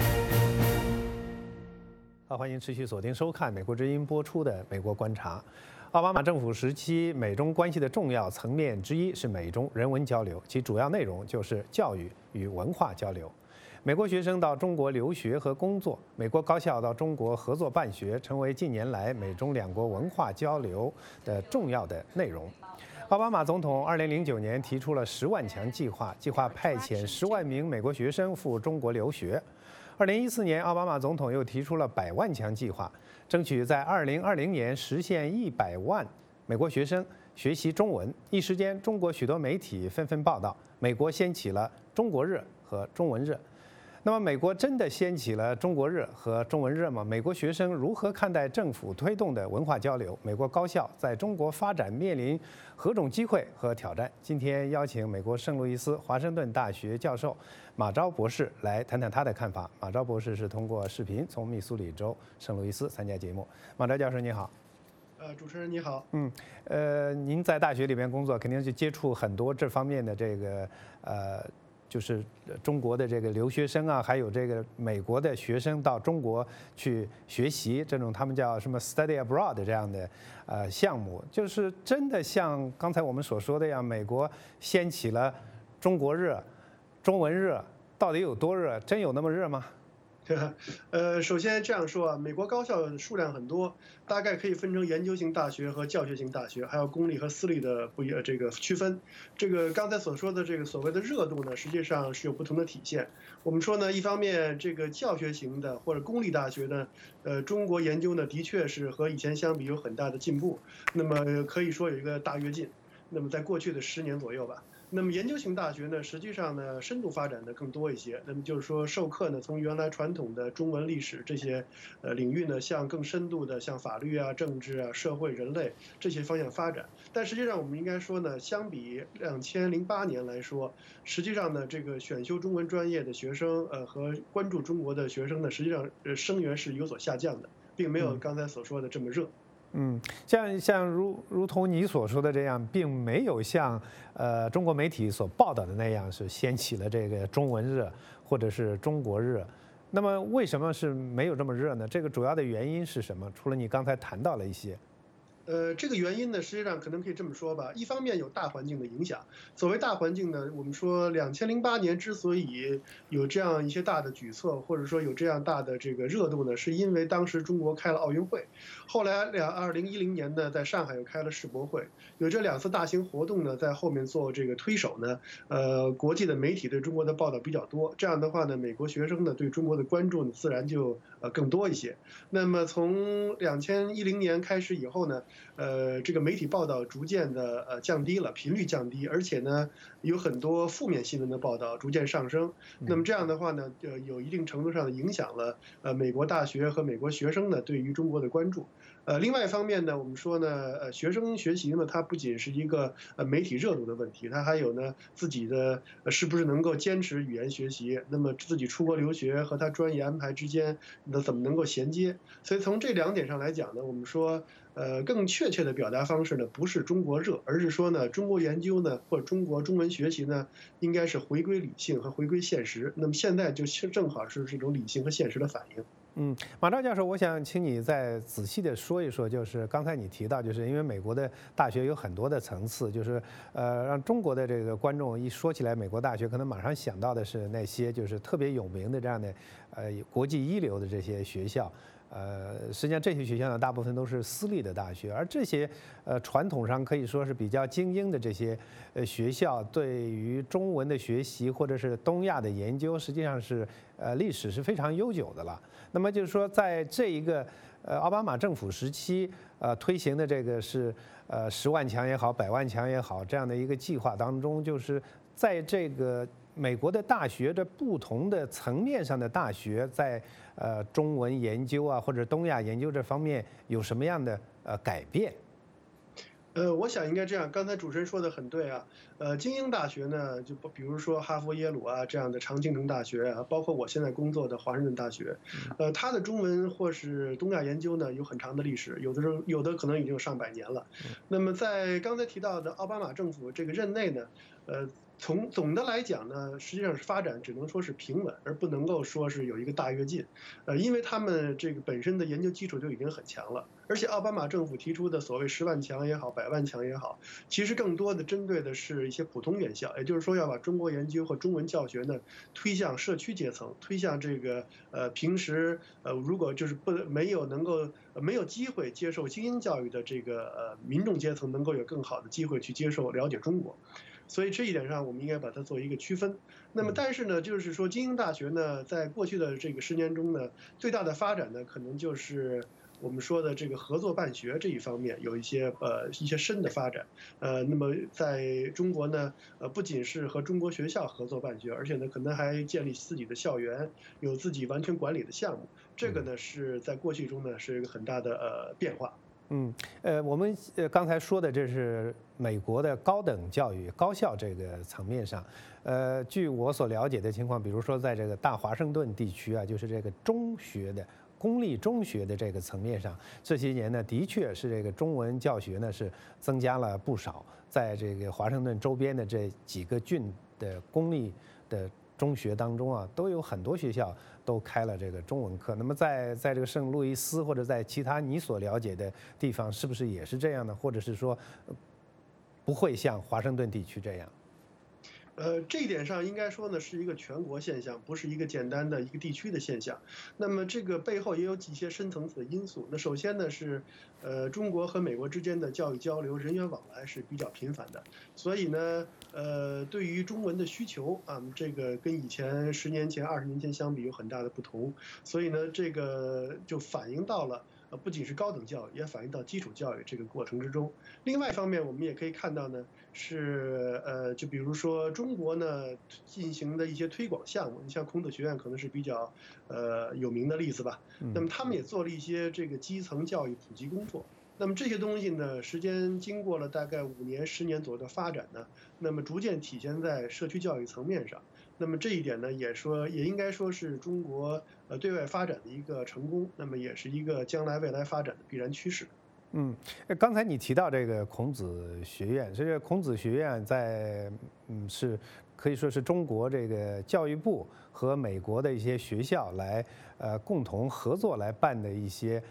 好，欢迎持续锁定收看美国之音播出的《美国观察》。奥巴马政府时期，美中关系的重要层面之一是美中人文交流，其主要内容就是教育与文化交流。美国学生到中国留学和工作，美国高校到中国合作办学，成为近年来美中两国文化交流的重要的内容。奥巴马总统2009年提出了10万强计划，计划派遣10万名美国学生赴中国留学。2014年，奥巴马总统又提出了100万强计划，争取在2020年实现100万美国学生学习中文。一时间，中国许多媒体纷纷报道，美国掀起了中国热和中文热。那么，美国真的掀起了中国热和中文热吗？美国学生如何看待政府推动的文化交流？美国高校在中国发展面临何种机会和挑战？今天邀请美国圣路易斯华盛顿大学教授马昭博士来谈谈他的看法。马昭博士是通过视频从密苏里州圣路易斯参加节目。马昭教授你好。 主持人你好。 您在大学里边工作，肯定是接触很多这方面的这个就是中国的这个留学生啊，还有这个美国的学生到中国去学习，这种他们叫什么 study abroad 这样的项目，就是真的像刚才我们所说的样，美国掀起了中国热、中文热，到底有多热？真有那么热吗？ 首先这样说啊，美国高校数量很多，大概可以分成研究型大学和教学型大学，还有公立和私立的这个区分。这个刚才所说的这个所谓的热度呢，实际上是有不同的体现。我们说呢，一方面这个教学型的或者公立大学呢，中国研究呢的确是和以前相比有很大的进步，那么可以说有一个大跃进。那么在过去的10年左右吧。那么研究型大学呢，实际上呢，深度发展的更多一些。那么就是说，授课呢，从原来传统的中文、历史这些领域呢，向更深度的像法律啊、政治啊、社会、人类这些方向发展。但实际上，我们应该说呢，相比2008年来说，实际上呢，这个选修中文专业的学生和关注中国的学生呢，实际上生源是有所下降的，并没有刚才所说的这么热。 像如同你所说的这样，并没有像中国媒体所报道的那样是掀起了这个中文热或者是中国热。那么为什么是没有这么热呢？这个主要的原因是什么？除了你刚才谈到了一些。 这个原因呢，实际上可能可以这么说吧。一方面有大环境的影响。所谓大环境呢，我们说2008年之所以有这样一些大的举措，或者说有这样大的这个热度呢，是因为当时中国开了奥运会，后来2010年呢，在上海又开了世博会，有这2次大型活动呢，在后面做这个推手呢，国际的媒体对中国的报道比较多，这样的话呢，美国学生呢对中国的关注呢，自然就更多一些。那么从2010年开始以后呢，这个媒体报道逐渐的降低了，频率降低，而且呢有很多负面新闻的报道逐渐上升。那么这样的话呢，有一定程度上的影响了美国大学和美国学生呢对于中国的关注。另外一方面呢，我们说呢，学生学习呢，它不仅是一个媒体热度的问题，它还有呢自己的是不是能够坚持语言学习，那么自己出国留学和他专业安排之间怎么能够衔接。所以从这2点上来讲呢，我们说更确切的表达方式呢，不是中国热，而是说呢，中国研究呢，或者中国中文学习呢，应该是回归理性和回归现实。那么现在就正好是这种理性和现实的反应。 马昭教授，我想请你再仔细的说一说，就是刚才你提到，就是因为美国的大学有很多的层次，就是让中国的这个观众一说起来美国大学，可能马上想到的是那些就是特别有名的这样的国际一流的这些学校。实际上这些学校呢，大部分都是私立的大学，而这些传统上可以说是比较精英的这些学校，对于中文的学习或者是东亚的研究，实际上是历史是非常悠久的了。那么就是说，在这一个奥巴马政府时期推行的这个是10万强也好，100万强也好这样的一个计划当中，就是在这个美国的大学的不同的层面上的大学，在中文研究啊或者东亚研究这方面有什么样的改变？ 我想应该这样。刚才主持人说的很对啊。精英大学呢，就比如说哈佛、耶鲁啊这样的常青藤大学啊，包括我现在工作的华盛顿大学，它的中文或是东亚研究呢有很长的历史，有的可能已经有上百年了。那么在刚才提到的奥巴马政府这个任内呢，从总的来讲呢，实际上是发展只能说是平稳，而不能够说是有一个大跃进。因为他们这个本身的研究基础就已经很强了，而且奥巴马政府提出的所谓10万强也好，100万强也好，其实更多的针对的是一些普通院校，也就是说要把中国研究和中文教学呢推向社区阶层，推向这个平时如果就是没有机会接受精英教育的这个民众阶层，能够有更好的机会去接受了解中国。所以这一点上，我们应该把它做一个区分。那么，但是呢，就是说精英大学呢，在过去的这个10年中呢，最大的发展呢，可能就是我们说的这个合作办学这一方面有一些深的发展。那么在中国呢，不仅是和中国学校合作办学，而且呢，可能还建立自己的校园，有自己完全管理的项目。这个呢，是在过去中呢是一个很大的变化。 我们刚才说的这是美国的高等教育高校这个层面上，据我所了解的情况，比如说在这个大华盛顿地区啊，就是这个中学的公立中学的这个层面上，这些年呢，的确是这个中文教学呢是增加了不少，在这个华盛顿周边的这几个郡的公立的中学当中啊，都有很多学校都开了这个中文课。那么在这个圣路易斯或者在其他你所了解的地方，是不是也是这样呢？或者是说不会像华盛顿地区这样？ 这一点上应该说呢是一个全国现象，不是一个简单的一个地区的现象。那么这个背后也有几些深层次的因素。那首先呢是，中国和美国之间的教育交流、人员往来是比较频繁的，所以呢，对于中文的需求啊，这个跟以前10年前、20年前相比有很大的不同。所以呢，这个就反映到了。不仅是高等教育，也反映到基础教育这个过程之中。另外一方面，我们也可以看到呢，是就比如说中国呢进行的一些推广项目，你像孔子学院可能是比较有名的例子吧。那么他们也做了一些这个基层教育普及工作。那么这些东西呢，时间经过了大概5年、10年左右的发展呢，那么逐渐体现在社区教育层面上。那么这一点呢，也应该说是中国对外发展的一个成功，那么也是一个将来未来发展的必然趋势。 刚才你提到这个孔子学院，这个孔子学院在是可以说是中国这个教育部和美国的一些学校来共同合作来办的一些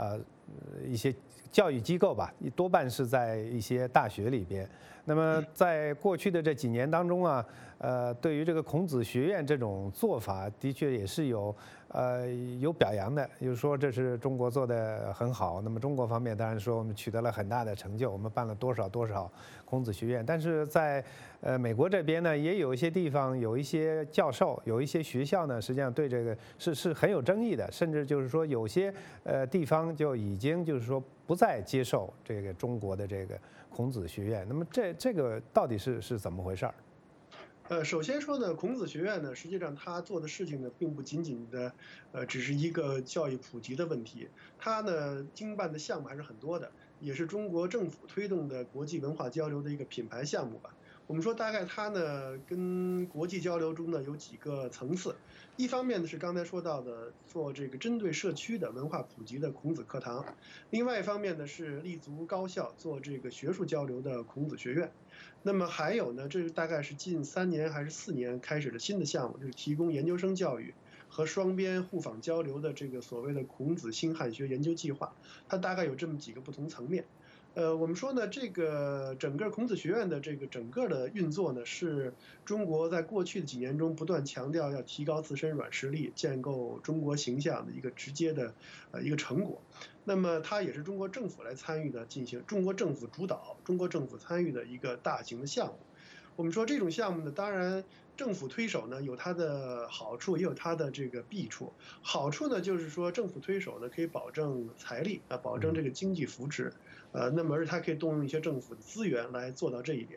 教育机构吧，多半是在一些大学里边。那么在过去的这几年当中啊，对于这个孔子学院这种做法，的确也是有表扬的，就是说这是中国做的很好。那么中国方面当然说我们取得了很大的成就，我们办了多少孔子学院。但是在美国这边呢，也有一些地方有一些教授，有一些学校呢，实际上对这个是很有争议的，甚至就是说有些地方就已经就是说不再接受这个中国的这个孔子学院。那么这个到底是怎么回事儿？ 首先说呢，孔子学院呢，实际上他做的事情呢，并不仅仅的，只是一个教育普及的问题。他呢，经办的项目还是很多的，也是中国政府推动的国际文化交流的一个品牌项目吧。我们说大概它呢，跟国际交流中呢有几个层次。一方面呢是刚才说到的做这个针对社区的文化普及的孔子课堂，另外一方面呢是立足高校做这个学术交流的孔子学院。那么还有呢，这大概是近3年还是4年开始的新的项目，就是提供研究生教育和双边互访交流的这个所谓的孔子新汉学研究计划。它大概有这么几个不同层面。我们说呢，这个整个孔子学院的这个整个的运作呢，是中国在过去的几年中不断强调要提高自身软实力、建构中国形象的一个直接的一个成果。那么它也是中国政府来参与的，进行中国政府主导、中国政府参与的一个大型的项目。我们说这种项目呢，当然政府推手呢有它的好处，也有它的这个弊处。好处呢就是说政府推手呢可以保证财力啊，保证这个经济扶持，那么而且它可以动用一些政府的资源来做到这一点。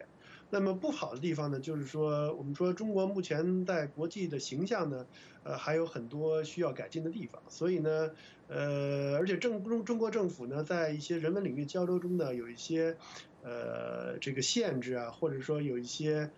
那么不好的地方呢，就是说我们说中国目前在国际的形象呢，还有很多需要改进的地方。所以呢，而且中国政府呢，在一些人文领域交流中呢，有一些这个限制啊，或者说有一些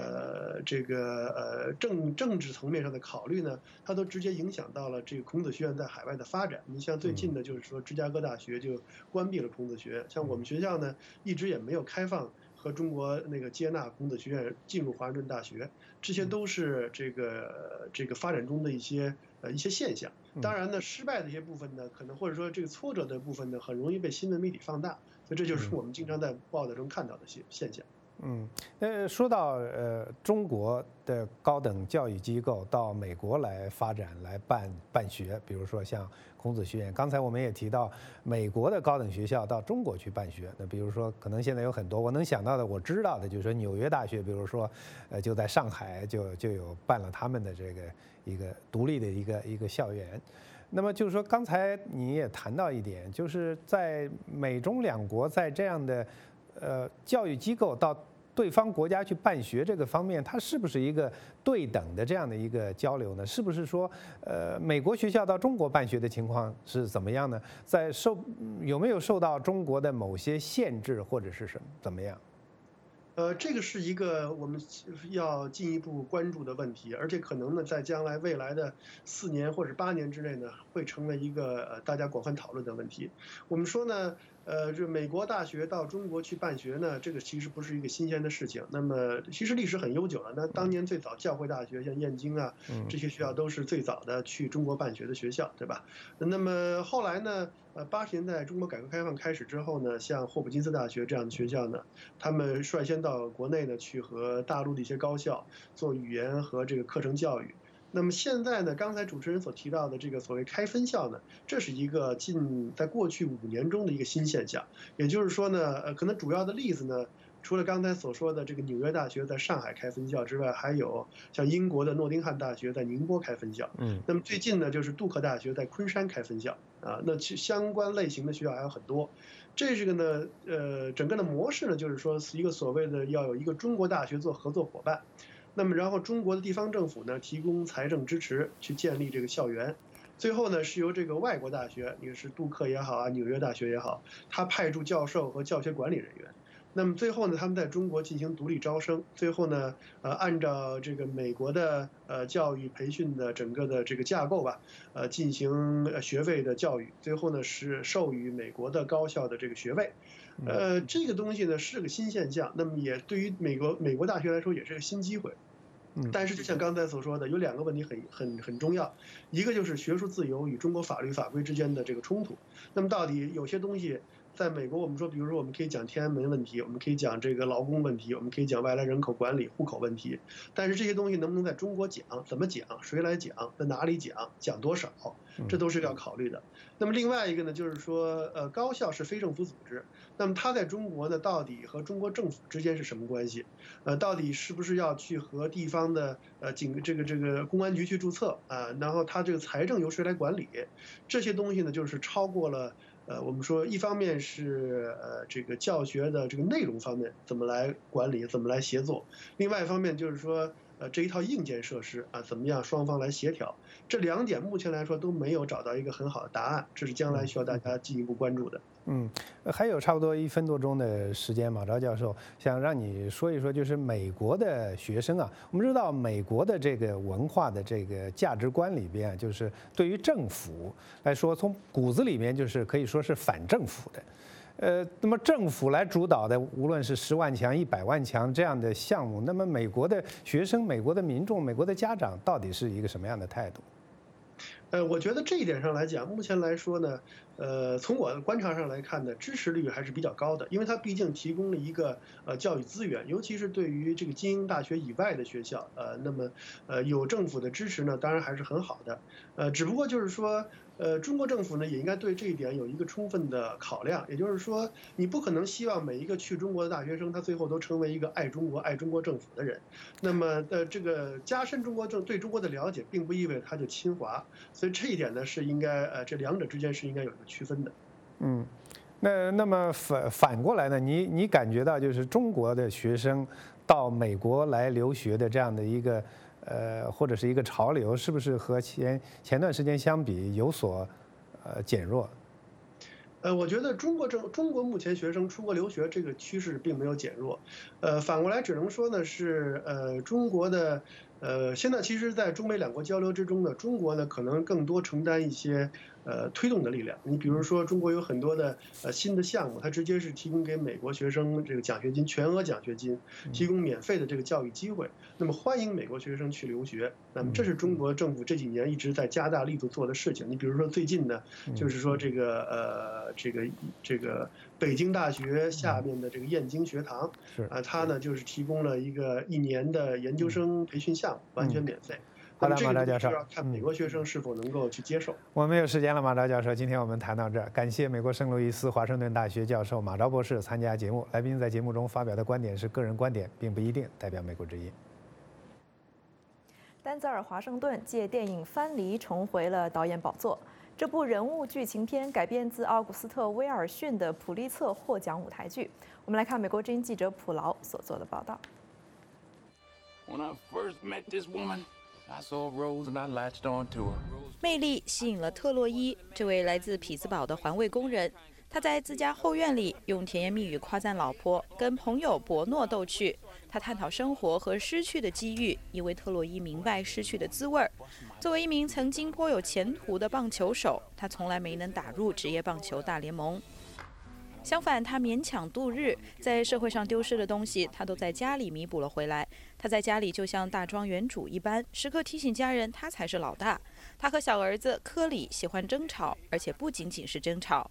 政治层面上的考虑呢，它都直接影响到了这个孔子学院在海外的发展。你像最近的，就是说芝加哥大学就关闭了孔子学院，像我们学校呢，一直也没有开放和中国那个接纳孔子学院进入华盛顿大学，这些都是这个发展中的一些现象。当然呢，失败的一些部分呢，可能或者说这个挫折的部分呢，很容易被新闻媒体放大，所以这就是我们经常在报道中看到的现象。 说到中国的高等教育机构到美国来发展来办学，比如说像孔子学院，刚才我们也提到美国的高等学校到中国去办学，那比如说可能现在有很多我能想到的，我知道的就是说纽约大学，比如说就在上海就有办了他们的这个一个独立的一个校园。那么就是说，刚才你也谈到一点，就是在美中两国在这样的教育机构到对方国家去办学这个方面，它是不是一个对等的这样的一个交流呢？是不是说，美国学校到中国办学的情况是怎么样呢？有没有受到中国的某些限制，或者是怎么样？ 这个是一个我们要进一步关注的问题，而且可能呢，在将来未来的4年或者8年之内呢，会成为一个大家广泛讨论的问题。我们说呢，这美国大学到中国去办学呢，这个其实不是一个新鲜的事情。那么其实历史很悠久了。那当年最早教会大学，像燕京啊，这些学校都是最早的去中国办学的学校，对吧？那么后来呢，80年代中国改革开放开始之后呢，像霍普金斯大学这样的学校呢，他们率先到国内呢去和大陆的一些高校做语言和这个课程教育。那么现在呢，刚才主持人所提到的这个所谓开分校呢，这是一个在过去5年中的一个新现象。也就是说呢，可能主要的例子呢，除了刚才所说的这个纽约大学在上海开分校之外，还有像英国的诺丁汉大学在宁波开分校。那么最近呢，就是杜克大学在昆山开分校啊。那相关类型的学校还有很多。这个呢，整个的模式呢，就是说是一个所谓的要有一个中国大学做合作伙伴。那么，然后中国的地方政府呢，提供财政支持去建立这个校园，最后呢，是由这个外国大学，也是杜克也好啊，纽约大学也好，他派驻教授和教学管理人员。那么最后呢，他们在中国进行独立招生，最后呢，按照这个美国的教育培训的整个的这个架构吧，进行学位的教育，最后呢是授予美国的高校的这个学位。这个东西呢是个新现象，那么也对于美国大学来说也是个新机会。但是就像刚才所说的，有2个问题很重要，一个就是学术自由与中国法律法规之间的这个冲突。那么到底有些东西在美国，我们说，比如说我们可以讲天安门问题，我们可以讲这个劳工问题，我们可以讲外来人口管理、户口问题，但是这些东西能不能在中国讲，怎么讲，谁来讲，在哪里讲，讲多少，这都是要考虑的。那么另外一个呢，就是说，高校是非政府组织，那么它在中国呢，到底和中国政府之间是什么关系？到底是不是要去和地方的这个公安局去注册啊？然后它这个财政由谁来管理？这些东西呢，就是超过了我们说一方面是这个教学的这个内容方面怎么来管理，怎么来协作，另外一方面就是说这一套硬件设施啊，怎么样双方来协调，这2点目前来说都没有找到一个很好的答案，这是将来需要大家进一步关注的。 还有差不多1分多钟的时间，马昭教授想让你说一说，就是美国的学生啊，我们知道美国的这个文化的这个价值观里边，就是对于政府来说，从骨子里面就是可以说是反政府的。那么政府来主导的，无论是10万强、100万强这样的项目，那么美国的学生、美国的民众、美国的家长到底是一个什么样的态度？ 我觉得这一点上来讲，目前来说呢，从我的观察上来看呢，支持率还是比较高的，因为它毕竟提供了一个教育资源，尤其是对于这个精英大学以外的学校，那么有政府的支持呢，当然还是很好的。只不过就是说，中国政府呢也应该对这一点有一个充分的考量，也就是说，你不可能希望每一个去中国的大学生，他最后都成为一个爱中国、爱中国政府的人。那么这个加深对中国的了解，并不意味着他就亲华，所以这一点呢是应该这2者之间是应该有一个区分的。 那么反过来呢，你感觉到就是中国的学生到美国来留学的这样的一个或者是一个潮流，是不是和前段时间相比有所减弱？ 我觉得中国目前学生出国留学这个趋势并没有减弱，反过来只能说呢是中国的现在其实，在中美两国交流之中呢，中国呢可能更多承担一些推动的力量。你比如说，中国有很多的新的项目，它直接是提供给美国学生这个奖学金，全额奖学金，提供免费的这个教育机会。那么欢迎美国学生去留学。那么这是中国政府这几年一直在加大力度做的事情。你比如说最近呢，就是说这个北京大学下面的这个燕京学堂，它呢就是提供了1年的研究生培训项目，完全免费。 好的，马昭教授， 要看美国学生是否能够去接受。 我们没有时间了，马昭教授，今天我们谈到这儿。感谢美国圣路易斯华盛顿大学教授马昭博士参加节目。来宾在节目中发表的观点是个人观点，并不一定代表美国之音。 丹泽尔·华盛顿借电影《藩篱》重回了导演宝座。这部人物剧情片改编自奥古斯特·威尔逊的普利策获奖舞台剧。我们来看美国之音记者普劳所做的报道。 魅力吸引了特洛伊这位来自匹兹堡的环卫工人。他在自家后院里用甜言蜜语夸赞老婆，跟朋友伯诺逗趣。他探讨生活和失去的机遇，因为特洛伊明白失去的滋味。作为一名曾经颇有前途的棒球手，他从来没能打入职业棒球大联盟。相反，他勉强度日，在社会上丢失的东西，他都在家里弥补了回来。他在家里就像大庄园主一般，时刻提醒家人他才是老大。他和小儿子科里喜欢争吵，而且不仅仅是争吵。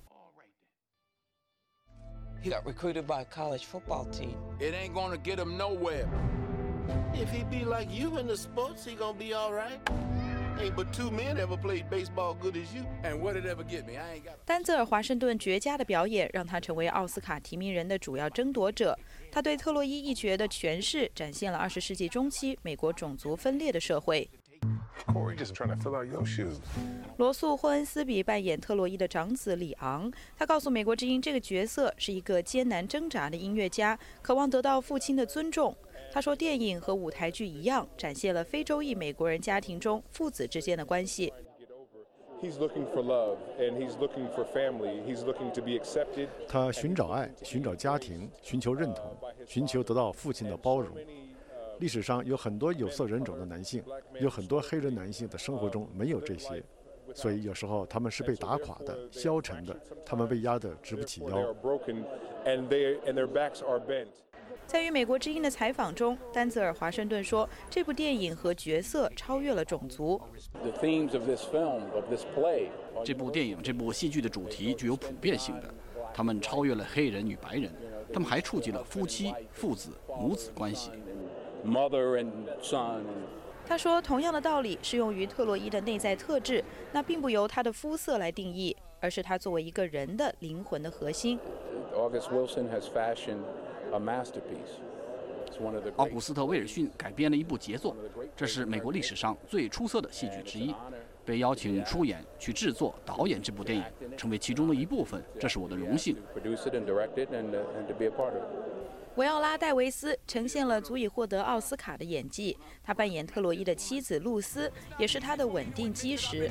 He got recruited by a college football team. It ain't gonna get him nowhere. If he be like you in the sports, he gonna be all right. Ain't but 2 men ever played baseball good as you. And what did ever get me? I ain't got. 丹泽尔·华盛顿绝佳的表演让他成为奥斯卡提名人的主要争夺者。他对特洛伊一角的诠释展现了20世纪中期美国种族分裂的社会。罗素·霍恩斯比扮演特洛伊的长子里昂，他告诉美国之音，这个角色是一个艰难挣扎的音乐家，渴望得到父亲的尊重。他说，电影和舞台剧一样，展现了非洲裔美国人家庭中父子之间的关系。 他寻找爱，寻找家庭，寻求认同，寻求得到父亲的包容。历史上有很多有色人种的男性，有很多黑人男性的生活中没有这些，所以有时候他们是被打垮的、消沉的，他们被压得直不起腰。 在与美国之音的采访中，丹泽尔·华盛顿说，这部电影和角色超越了种族。 这部电影、这部戏剧的主题具有普遍性的，他们超越了黑人与白人，他们还触及了夫妻、父子、母子关系。 他说，同样的道理适用于特洛伊的内在特质，那并不由他的肤色来定义，而是他作为一个人的灵魂的核心。 奥古斯特·威尔逊改编了一部杰作，这是美国历史上最出色的戏剧之一。被邀请出演、去制作、导演这部电影，成为其中的一部分，这是我的荣幸。 维奥拉·戴维斯呈现了足以获得奥斯卡的演技，他扮演特洛伊的妻子露丝，也是他的稳定基石。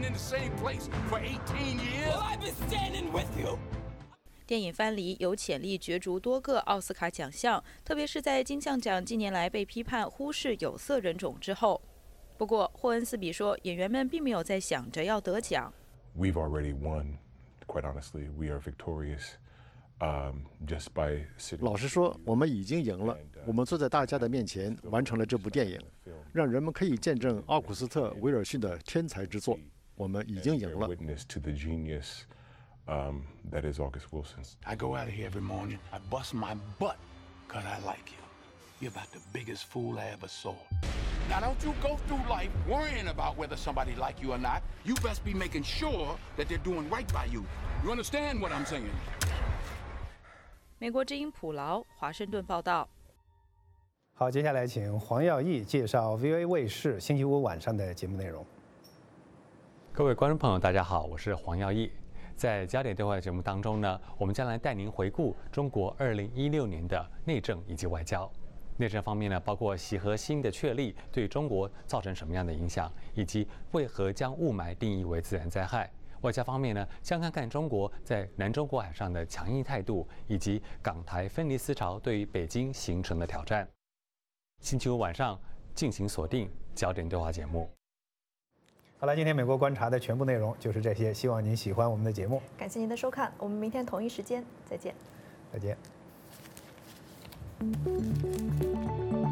电影《藩篱》有潜力角逐多个奥斯卡奖项，特别是在金像奖近年来被批判忽视有色人种之后。不过，霍恩斯比说，演员们并没有在想着要得奖。 We've already won. Quite honestly, we are victorious. Just by sitting. 老实说，我们已经赢了。我们坐在大家的面前，完成了这部电影，让人们可以见证奥古斯特·威尔逊的天才之作。我们已经赢了。That is August Wilson. I go out of here every morning. I bust my butt because I like you. You're about the biggest fool I ever saw. Now don't you go through life worrying about whether somebody like you or not. You best be making sure that they're doing right by you. You understand what I'm saying? 美国之音普劳，华盛顿报道。 好，接下来请黄耀义介绍 VOA 卫视星期五晚上的节目内容。 各位观众朋友，大家好，我是黄耀义。在焦点对话节目当中呢，我们将来带您回顾中国2016年的内政以及外交。 内政方面呢，包括习核心的确立对中国造成什么样的影响，以及为何将雾霾定义为自然灾害。外交方面呢，将看看中国在南中国海上的强硬态度，以及港台分离思潮对于北京形成的挑战。星期五晚上敬请锁定焦点对话节目。 好了，今天美国观察的全部内容就是这些，希望您喜欢我们的节目。 感谢您的收看，我们明天同一时间再见。 再见。